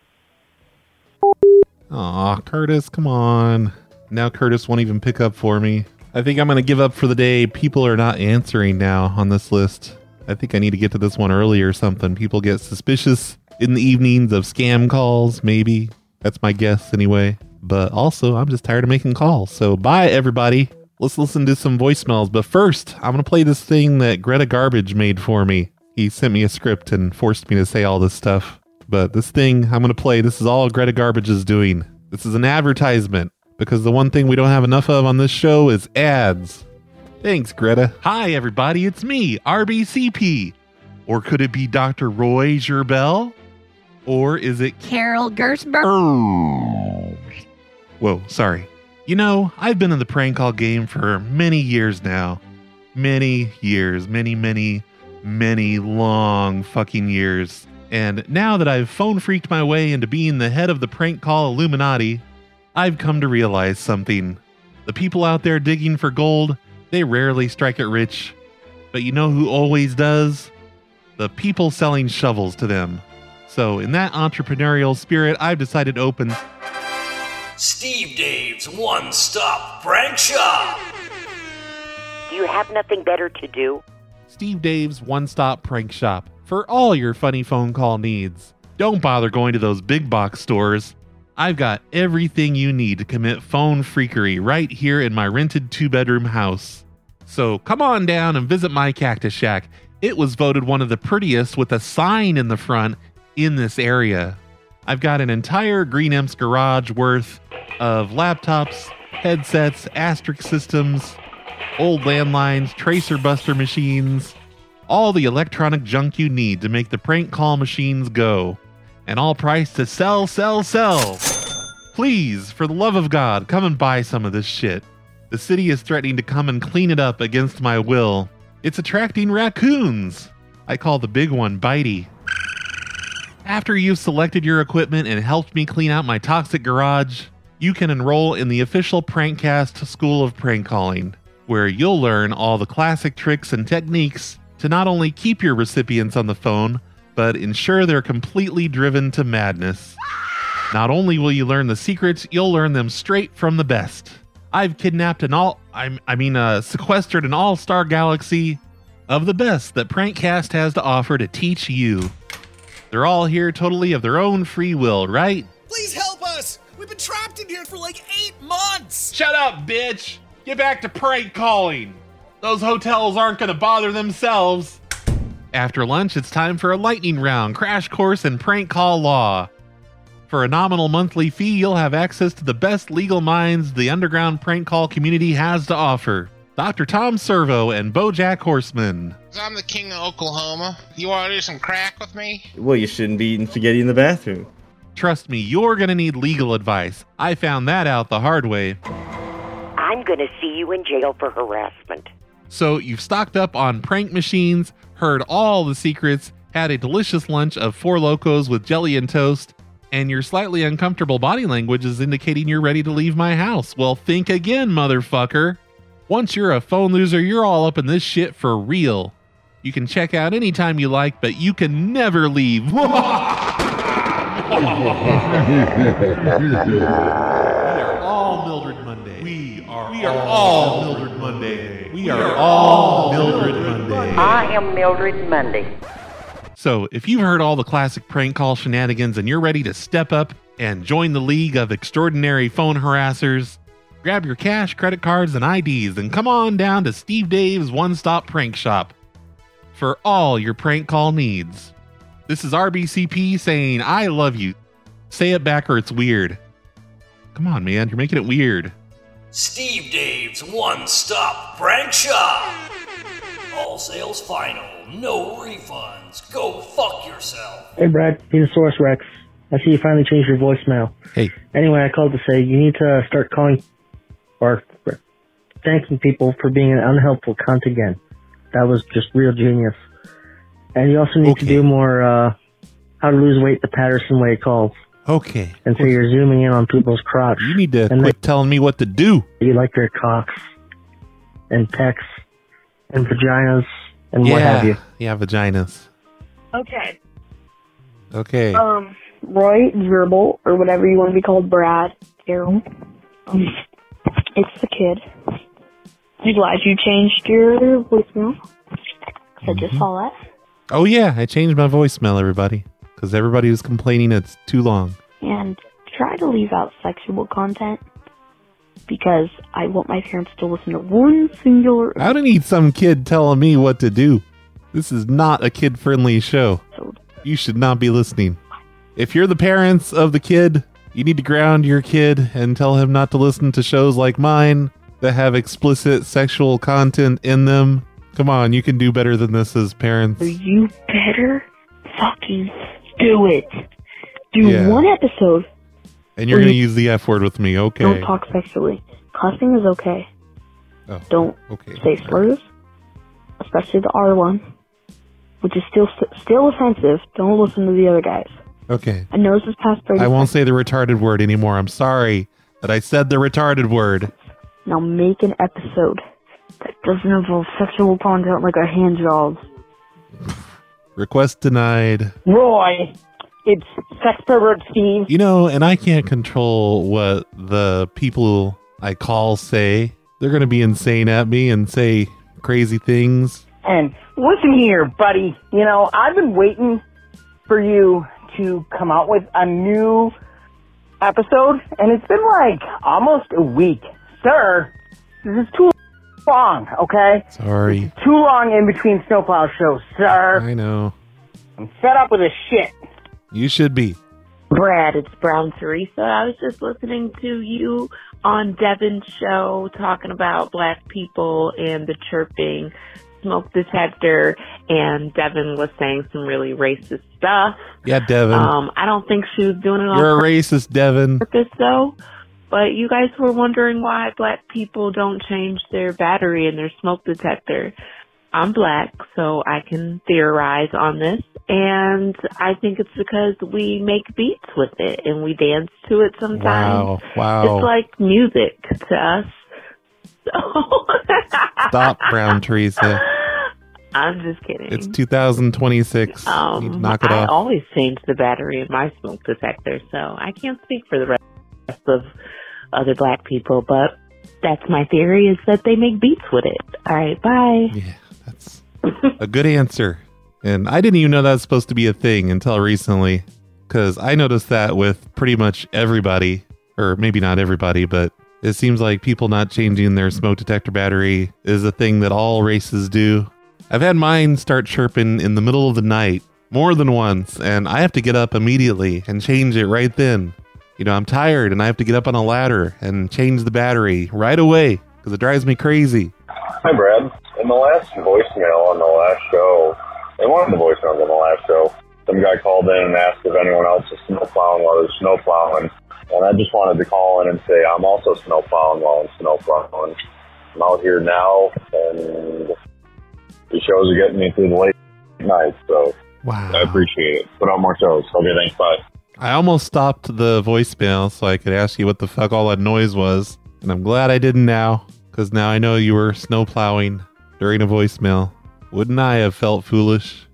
Aw, Curtis, come on. Now Curtis won't even pick up for me. I think I'm going to give up for the day. People are not answering now on this list. I think I need to get to this one early or something. People get suspicious in the evenings of scam calls, maybe. That's my guess anyway. But also, I'm just tired of making calls. So bye, everybody. Let's listen to some voicemails. But first, I'm going to play this thing that Greta Garbage made for me. He sent me a script and forced me to say all this stuff. But this thing I'm going to play, this is all Greta Garbage is doing. This is an advertisement. Because the one thing we don't have enough of on this show is ads. Thanks, Greta. Hi, everybody. It's me, RBCP. Or could it be Dr. Roy Gerbel? Or is it Carol Gersberg? Whoa, sorry. You know, I've been in the prank call game for many years now. Many years. Many long fucking years. And now that I've phone freaked my way into being the head of the prank call Illuminati, I've come to realize something. The people out there digging for gold, they rarely strike it rich. But you know who always does? The people selling shovels to them. So in that entrepreneurial spirit, I've decided to open Steve Dave's One-Stop Prank Shop. Do you have nothing better to do? Steve Dave's One-Stop Prank Shop. For all your funny phone call needs. Don't bother going to those big box stores. I've got everything you need to commit phone freakery right here in my rented 2-bedroom house. So come on down and visit my Cactus Shack. It was voted one of the prettiest with a sign in the front in this area. I've got an entire Green Imps garage worth of laptops, headsets, asterisk systems, old landlines, tracer buster machines, all the electronic junk you need to make the prank call machines go. And all priced to sell. Please, for the love of God, come and buy some of this shit. The city is threatening to come and clean it up against my will. It's attracting raccoons. I call the big one Bitey. After you've selected your equipment and helped me clean out my toxic garage, you can enroll in the official Prankcast School of Prank Calling, where you'll learn all the classic tricks and techniques to not only keep your recipients on the phone, but ensure they're completely driven to madness. Not only will you learn the secrets, you'll learn them straight from the best. I've kidnapped sequestered an all-star galaxy of the best that Prankcast has to offer to teach you. They're all here totally of their own free will, right? Please help us! We've been trapped in here for like 8 months! Shut up, bitch! Get back to prank calling! Those hotels aren't gonna bother themselves! After lunch, it's time for a lightning round crash course in prank call law. For a nominal monthly fee, you'll have access to the best legal minds the underground prank call community has to offer. Dr. Tom Servo and BoJack Horseman. I'm the king of Oklahoma. You want to do some crack with me? Well, you shouldn't be eating spaghetti in the bathroom. Trust me, you're gonna need legal advice. I found that out the hard way. I'm gonna see you in jail for harassment. So you've stocked up on prank machines, heard all the secrets, had a delicious lunch of Four Locos with jelly and toast, and your slightly uncomfortable body language is indicating you're ready to leave my house. Well, think again, motherfucker. Once you're a phone loser, you're all up in this shit for real. You can check out anytime you like, but you can never leave. We are all Mildred Monday. We are all Mildred Monday. We are all Mildred Monday. I am Mildred Monday. So, if you've heard all the classic prank call shenanigans and you're ready to step up and join the League of Extraordinary Phone Harassers, grab your cash, credit cards, and IDs and come on down to Steve Dave's One-Stop Prank Shop for all your prank call needs. This is RBCP saying, I love you. Say it back or it's weird. Come on, man, you're making it weird. Steve Dave's One-Stop Prank Shop. All sales final. No refunds. Go fuck yourself. Hey, Brad. Venusaurus Rex. I see you finally changed your voicemail. Hey. Anyway, I called to say you need to start calling or thanking people for being an unhelpful cunt again. That was just real genius. And you also need to do more how to lose weight the Patterson way calls. Okay. And so you're zooming in on people's crotch. You need to quit telling me what to do. You like their cocks and pecs and vaginas and what have you. Yeah, vaginas. Okay. Okay. Roy Gerbil, or whatever you want to be called, Brad, Daryl. It's the kid. I'm glad you changed your voicemail. I just saw that. Oh, yeah, I changed my voicemail, everybody. Because everybody was complaining it's too long. And try to leave out sexual content. Because I want my parents to listen to one singular... I don't need some kid telling me what to do. This is not a kid-friendly show. You should not be listening. If you're the parents of the kid, you need to ground your kid and tell him not to listen to shows like mine that have explicit sexual content in them. Come on, you can do better than this as parents. You better fucking do it. Do one episode. And you're going to use the F word with me, okay? Don't talk sexually. Cussing is okay. Oh, don't say slurs, especially the R one, which is still offensive. Don't listen to the other guys. Okay. I know this is past 30 I won't say the retarded word anymore. I'm sorry that I said the retarded word. Now make an episode that doesn't involve sexual content like a hand job. Request denied. Roy, it's sex pervert Steve. You know, and I can't control what the people I call say. They're going to be insane at me and say crazy things. And listen here, buddy. You know, I've been waiting for you to come out with a new episode, and it's been like almost a week. Sir, this is too long, okay? Sorry. Too long in between snowplow shows, sir. I know. I'm fed up with this shit. You should be. Brad, it's Brown Teresa. I was just listening to you on Devin's show talking about black people and the chirping smoke detector, and Devin was saying some really racist stuff. Yeah, Devin. I don't think she was doing it on You're a racist, Devin. purpose, though. But you guys were wondering why black people don't change their battery in their smoke detector. I'm black, so I can theorize on this. And I think it's because we make beats with it and we dance to it sometimes. Wow. It's like music to us. Stop, Brown Teresa. I'm just kidding. It's 2026. You need to knock it I off. always change the battery in my smoke detector, so I can't speak for the rest of other black people, but that's my theory, is that they make beats with it. All right, bye. Yeah, that's a good answer. And I didn't even know that was supposed to be a thing until recently, because I noticed that with pretty much everybody, or maybe not everybody, but it seems like people not changing their smoke detector battery is a thing that all races do. I've had mine start chirping in the middle of the night more than once, and I have to get up immediately and change it right then. You know, I'm tired and I have to get up on a ladder and change the battery right away because it drives me crazy. Hi, Brad. In the last voicemail on the last show, in one of the voicemails on the last show, some guy called in and asked if anyone else is snowplowing while they're snowplowing. And I just wanted to call in and say I'm also snowplowing while I'm snowplowing. I'm out here now, and the shows are getting me through the late night, so I appreciate it. Put out more shows. Okay, thanks. Bye. I almost stopped the voicemail so I could ask you what the fuck all that noise was. And I'm glad I didn't now, because now I know you were snowplowing during a voicemail. Wouldn't I have felt foolish?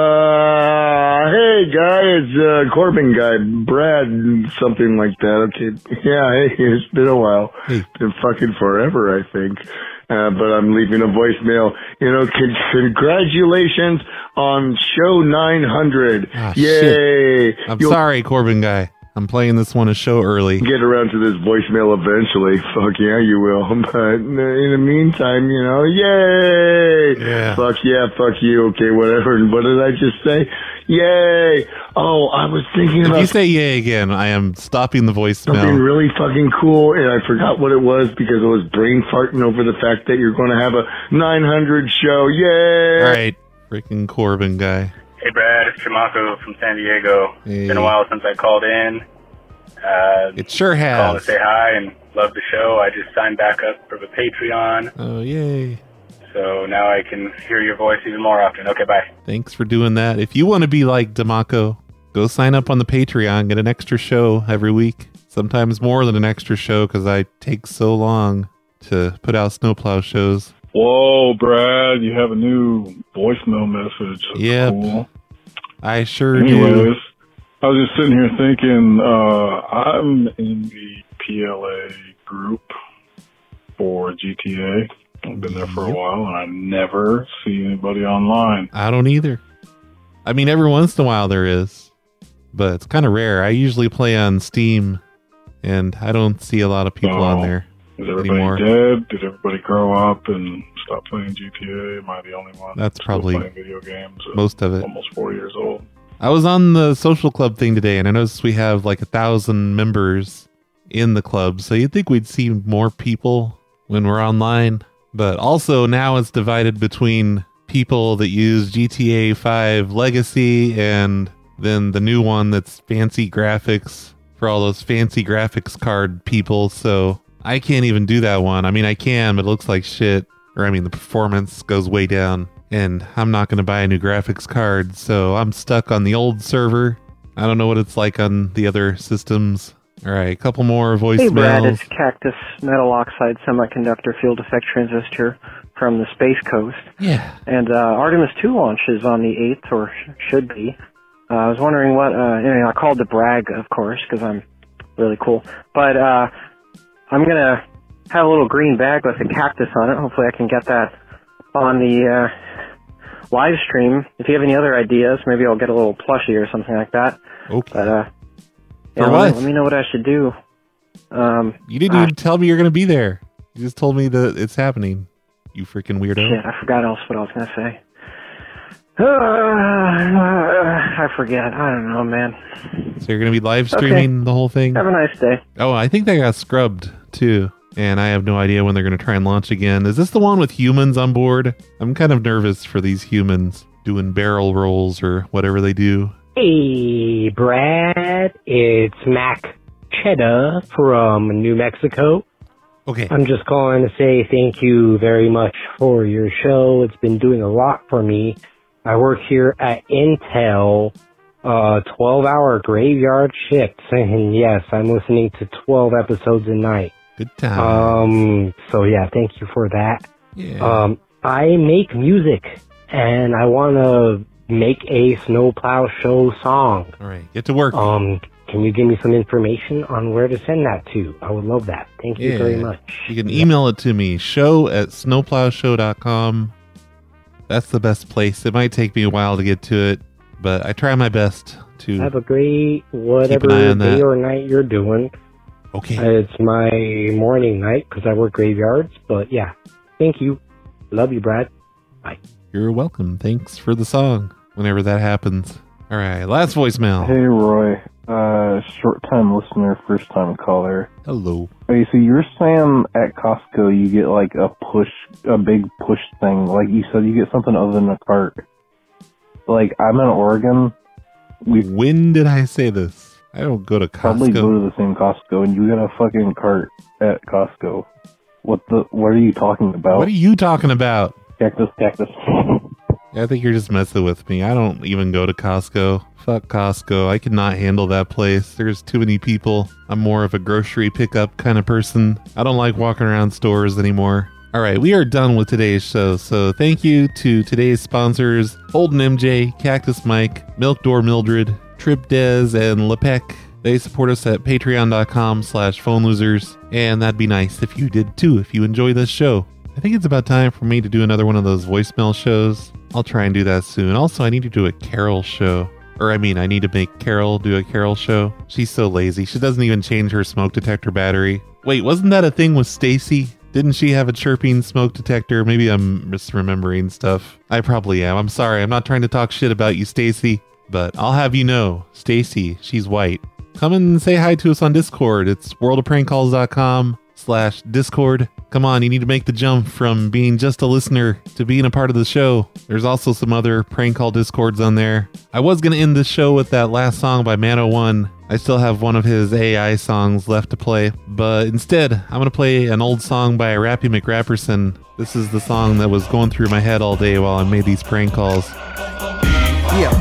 Hey guy, it's Corbin guy, Brad, something like that. Okay, yeah, hey, it's been a while. It's been fucking forever, I think. But I'm leaving a voicemail. You know, congratulations on show 900. Yay! Shit. I'm sorry, Corbin guy. I'm playing this one a show early. Get around to this voicemail eventually. Fuck yeah, you will. But in the meantime, you know, yay! Yeah. Fuck yeah, fuck you. Okay, whatever. And what did I just say? Yay! Oh, I was thinking about... If you say yay again, I am stopping the voicemail. Something really fucking cool, and I forgot what it was because I was brain farting over the fact that you're going to have a 900 show. Yay! All right, freaking Corbin guy. Hey Brad, it's Chamaco from San Diego. Hey. It's been a while since I called in. It sure has. Called to say hi and love the show. I just signed back up for the Patreon. Oh, yay. So now I can hear your voice even more often. Okay, bye. Thanks for doing that. If you want to be like Damaco, go sign up on the Patreon, get an extra show every week. Sometimes more than an extra show because I take so long to put out snowplow shows. Whoa, Brad, you have a new voicemail message. That's Yep. cool. I sure Anyways, do. I was just sitting here thinking, I'm in the PLA group for GTA. I've been there for a while, and I never see anybody online. I don't either. I mean, every once in a while there is, but it's kind of rare. I usually play on Steam, and I don't see a lot of people on there Is everybody anymore. dead? Did everybody grow up and stop playing GTA? Am I the only one That's still probably playing video games? at most of it. Almost 4 years old. I was on the social club thing today, and I noticed we have like 1,000 members in the club, so you'd think we'd see more people when we're online. But also now it's divided between people that use GTA 5 Legacy and then the new one that's fancy graphics for all those fancy graphics card people. So I can't even do that one. I mean, I can, but it looks like shit. Or I mean, the performance goes way down. And I'm not going to buy a new graphics card, so I'm stuck on the old server. I don't know what it's like on the other systems. All right, a couple more voicemails. Hey, Brad, it's Cactus Metal Oxide Semiconductor Field Effect Transistor from the Space Coast. Yeah. And Artemis 2 launches on the 8th, or should be. I was wondering what, I called to brag, of course, because I'm really cool. But I'm going to have a little green bag with a cactus on it. Hopefully I can get that on the live stream. If you have any other ideas, maybe I'll get a little plushie or something like that. Okay. But, what? let me know what I should do. You didn't even tell me you're going to be there. You just told me that it's happening. You freaking weirdo. Shit, I forgot what I was going to say. I forget. I don't know, man. So you're going to be live streaming the whole thing? Have a nice day. Oh, I think they got scrubbed, too. And I have no idea when they're going to try and launch again. Is this the one with humans on board? I'm kind of nervous for these humans doing barrel rolls or whatever they do. Hey, Brad, it's Mac Cheddar from New Mexico. Okay. I'm just calling to say thank you very much for your show. It's been doing a lot for me. I work here at Intel, 12-hour graveyard shifts, and yes, I'm listening to 12 episodes a night. Good time. So yeah, thank you for that. Yeah. I make music, and I want to make a Snowplow Show song. All right, get to work. Can you give me some information on where to send that to? I would love that. Thank you very much. You can email it to me, show@snowplowshow.com. That's the best place. It might take me a while to get to it, but I try my best to have a great whatever keep an eye on day that. or night you're doing. Okay. It's my morning night because I work graveyards, but yeah. Thank you. Love you, Brad. Bye. You're welcome. Thanks for the song whenever that happens. All right, last voicemail. Hey, Roy. Short-time listener, first-time caller. Hello. Hey, so you're saying at Costco you get like a big push thing. Like you said, you get something other than a cart. Like, I'm in Oregon. When did I say this? I don't go to Costco. Probably go to the same Costco, and you get a fucking cart at Costco. What are you talking about? What are you talking about? Cactus. I think you're just messing with me. I don't even go to Costco. Fuck Costco. I cannot handle that place. There's too many people. I'm more of a grocery pickup kind of person. I don't like walking around stores anymore. All right, we are done with today's show. So thank you to today's sponsors, Holden MJ, Cactus Mike, Milk Door Mildred, Trip Dez, and Lepec. They support us at patreon.com/phone losers. And that'd be nice if you did too, if you enjoy this show. I think it's about time for me to do another one of those voicemail shows. I'll try and do that soon. Also, I need to do a Carol show. I need to make Carol do a Carol show. She's so lazy. She doesn't even change her smoke detector battery. Wait, wasn't that a thing with Stacy? Didn't she have a chirping smoke detector? Maybe I'm misremembering stuff. I probably am. I'm sorry. I'm not trying to talk shit about you, Stacy. But I'll have you know, Stacy, she's white. Come and say hi to us on Discord. It's worldofprankcalls.com/Discord. Come on, you need to make the jump from being just a listener to being a part of the show. There's also some other prank call Discords on there. I was going to end the show with that last song by Man01. I still have one of his AI songs left to play, but instead, I'm going to play an old song by Rappy McRapperson. This is the song that was going through my head all day while I made these prank calls. Yeah.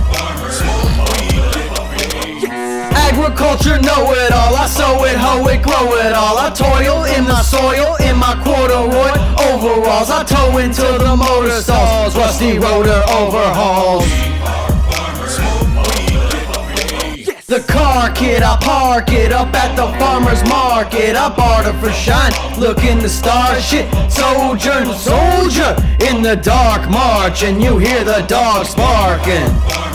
Agriculture, know it all. I sow it, hoe it, grow it all. I toil in the soil, in my corduroy overalls. I tow into the motor stalls, rusty rotor overhauls. The car kid, I park it up at the farmer's market. I barter for shine, look in the stars. Shit, soldier in the dark march, and you hear the dogs barking.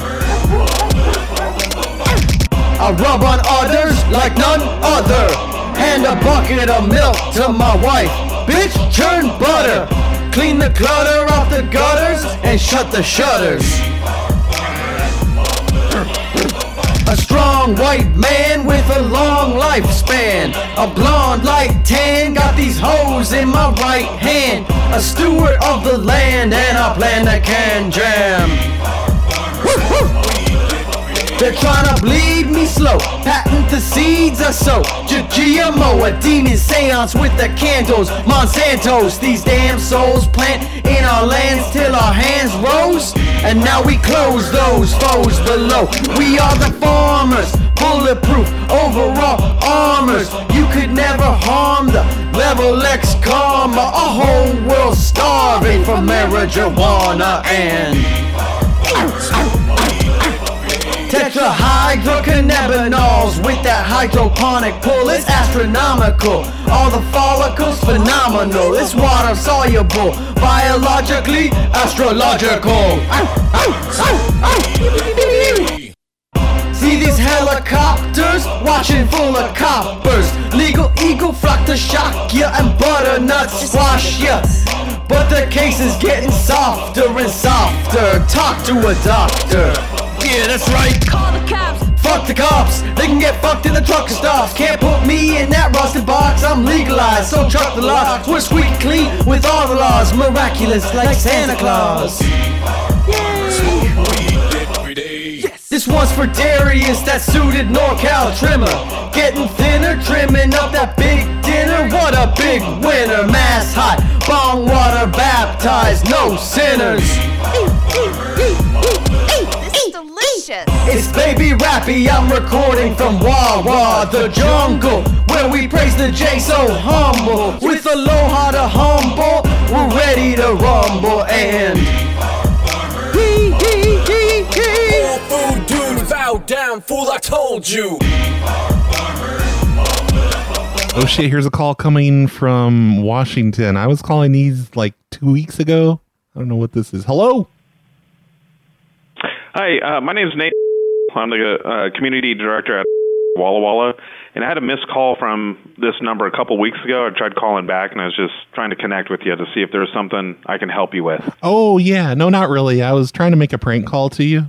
I rub on others like none other. Hand a bucket of milk to my wife. Bitch, churn butter. Clean the clutter off the gutters and shut the shutters. A strong white man with a long lifespan. A blonde like tan, got these hoes in my right hand. A steward of the land and I plan to can jam. They're trying to bleed me slow, patent the seeds I sow. GMO, a demon seance with the candles. Monsantos, these damn souls plant in our lands till our hands rose. And now we close those foes below. We are the farmers, bulletproof overall armors. You could never harm the level X karma. A whole world starving for marijuana and tetrahydrocannabinols with that hydroponic pull. It's astronomical. All the follicles phenomenal. It's water soluble, biologically astrological. See these helicopters watching full of coppers. Legal eagle flock to shock ya and butternuts squash ya. But the case is getting softer and softer. Talk to a doctor. Yeah, that's right. Call the cops. Fuck the cops. They can get fucked in the truck stops. Can't put me in that rusted box. I'm legalized, so truck the law. We're squeaky clean with all the laws. Miraculous like Santa Claus. Yes. This one's for Darius, that suited NorCal trimmer. Getting thinner, trimming up that big dinner. What a big winner. Mass hot, bong water baptized, no sinners. Delicious. It's Baby Rappy, I'm recording from Wawa, the jungle, where we praise the J so humble. With aloha to humble, we're ready to rumble and All food, dude, bow down, fool, I told you. Oh shit, here's a call coming from Washington. I was calling these like 2 weeks ago. I don't know what this is. Hello? Hi, my name's Nate. I'm the community director at Walla Walla, and I had a missed call from this number a couple weeks ago. I tried calling back, and I was just trying to connect with you to see if there's something I can help you with. Oh, yeah. No, not really. I was trying to make a prank call to you.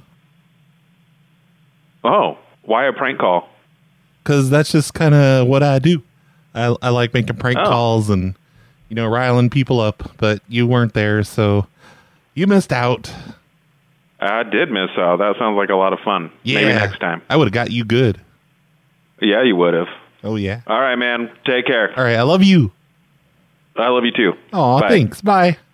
Oh, why a prank call? Because that's just kind of what I do. I like making prank calls and, you know, riling people up, but you weren't there, so you missed out. I did miss out. That sounds like a lot of fun. Yeah. Maybe next time. I would have got you good. Yeah, you would have. Oh, yeah. All right, man. Take care. All right. I love you. I love you too. Aw, Bye. thanks. Bye.